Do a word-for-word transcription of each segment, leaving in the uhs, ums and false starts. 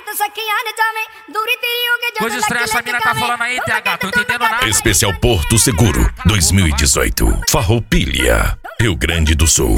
Coisa estranha, essa mina tá falando aí, T H, tô entendendo nada. Especial Porto Seguro dois mil e dezoito. Farroupilha, Rio Grande do Sul.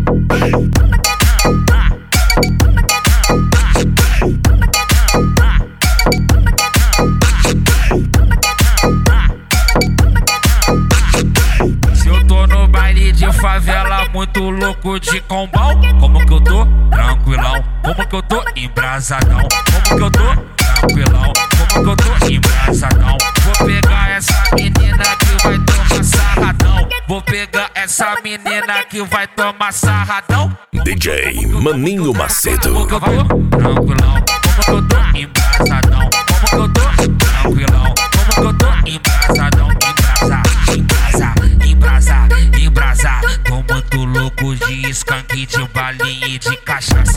Se eu tô no baile de favela, muito louco de combão, como que eu tô? Tranquilão. Como que eu tô? Embrasadão. Como que eu tô? Tranquilão. Como que eu tô? Embrasadão. Vou pegar essa menina que vai tomar sarradão. Vou pegar essa menina que vai tomar sarradão. D J Maninho Macedo. Como que eu tô? Tranquilão. Como que eu tô? Embrasadão. Como que eu tô? Tranquilão. Como que eu tô? Embrasadão. Embrasa, embrasa, embrasa, embrasa. Tô muito louco de skunk, de balinha e de cachaça.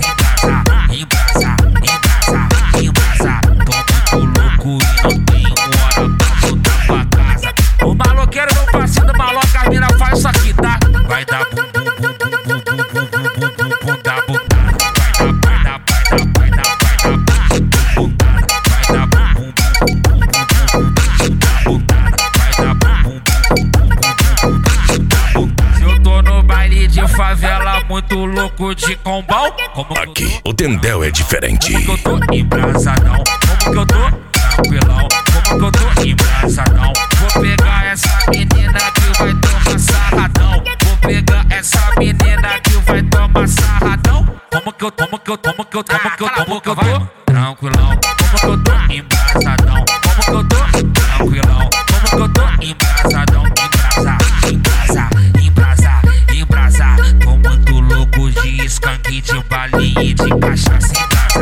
Embrasa, embrasa, embrasa, embrasa. Tô muito louco e não tenho hora pra voltar pra casa. O maloqueiro no passinho do maloca, a mina faz isso aqui, tá? Vai dar bum bum bum bum bum bum bum bum bum bum bum da bundada. Vai dar, vai dar, vai dar, vai dar, vai dar bundada. Vai dar bum bum bum bum bum bum bum da bundada. Vai dar bum bum bum bum bum bum bum da bundada. Se eu tô no baile de favela, muito louco de combão, como aqui o Tendel é diferente. Como que eu tô? Embrasadão. Como que eu tô? Tranquilão. Como que eu tô? Embrasadão. Vou pegar essa menina que vai tomar sarradão. Vou pegar essa menina que vai tomar sarradão. Como que eu, como que eu, como que eu, como que eu, como que eu tô? Tranquilão. Como que eu tô? Embrasadão. Como que eu tô? Tranquilão. Como que eu tô? Embrasadão. Embrasa, embrasa, embrasa, embrasa. Tô muito louco de skunk, de balinha e de cachaça.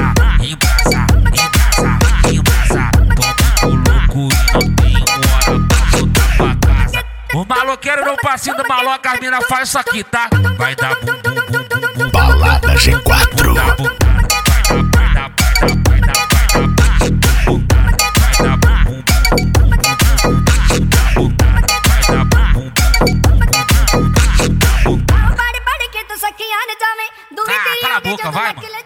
Embrasa, embrasa, embrasa, embrasa. Tô muito louco e não tenho hora pra voltar pra casa. O maloqueiro no passinho do maloca, a mina faz isso aqui, tá? Vai dar bum bum bum bum bum. Balada G quatro. Vai dar, vai dar, vai dar, vai dar, vai dar bum bum. Vai dar bum bum bum bum bum bum bum da bundada. Vai dar bum bum bum bum bum bum bum da bundada. Ah, cala a boca, vai, mano.